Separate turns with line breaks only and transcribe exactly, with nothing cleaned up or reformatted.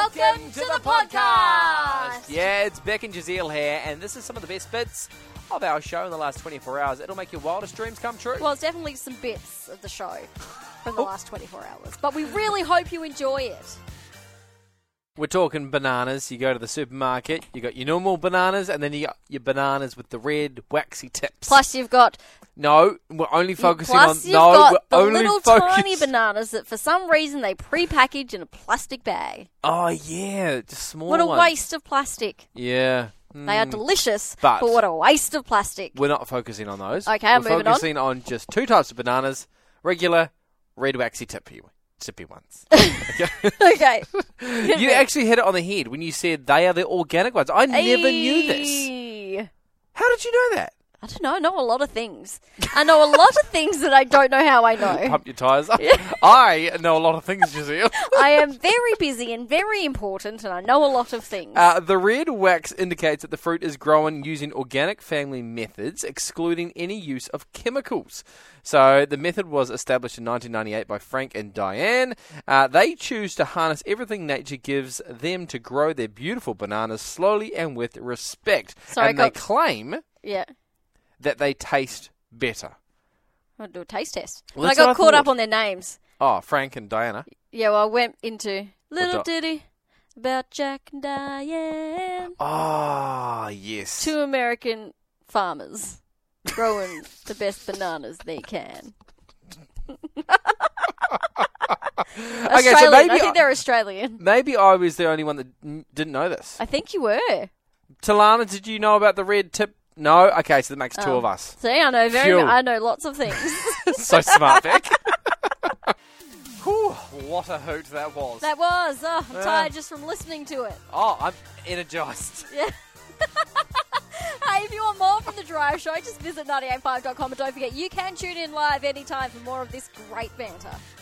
Welcome to the podcast.
Yeah, it's Beck and Jazeel here, and this is some of the best bits of our show in the last twenty-four hours. It'll make your wildest dreams come true.
Well, it's definitely some bits of the show from the last twenty-four hours, but we really hope you enjoy it.
We're talking bananas. You go to the supermarket, you got your normal bananas, and then you got your bananas with the red, waxy tips.
Plus, you've got...
No, we're only focusing
Plus
on...
you've
no,
got
we're
the
only
little
focus-
tiny bananas that for some reason they pre-package in a plastic bag.
Oh, yeah, just small
What a
ones.
waste of plastic.
Yeah.
They are
Mm.
delicious,
But-
but what a waste of plastic.
We're not focusing on those.
Okay, I'm
We're
moving on.
focusing on just two types of bananas. Regular, red, waxy, tippy, tippy ones.
Okay.
You actually hit it on the head when you said they are the organic ones. I never knew this.
Ayy.
How did you know that?
I don't know. I know a lot of things. I know a lot of things that I don't know how I know.
Pump your tyres up. I know a lot of things, Jazeel.
I am very busy and very important, and I know a lot of things.
Uh, the red wax indicates that the fruit is grown using organic family methods, excluding any use of chemicals. So the method was established in nineteen ninety-eight by Frank and Diane. Uh, they choose to harness everything nature gives them to grow their beautiful bananas slowly and with respect.
Sorry,
and
I
they
got-
claim
yeah.
that they taste better.
I'll do a taste test.
Well,
But I
that's
got
what I
caught up
thought.
on their names.
Oh, Frank and Diana.
Yeah, well, I went into Little
What do-
Ditty about Jack and Diane.
Oh, yes.
Two American farmers growing the best bananas they can. Australian.
so maybe
I think
I-
they're Australian.
Maybe I was the only one that n- didn't know this.
I think you were.
Talana, did you know about the red tip? No? Okay, so that makes two
Oh.
of us.
See, I know very.
Phew.
I know lots of things.
So smart, Beck. Whew, what a hoot that was.
That was. Oh, I'm
Yeah.
tired just from listening to it.
Oh, I'm energised.
Yeah. Hey, if you want more from The Drive Show, just visit ninety eight five dot com and don't forget you can tune in live anytime for more of this great banter.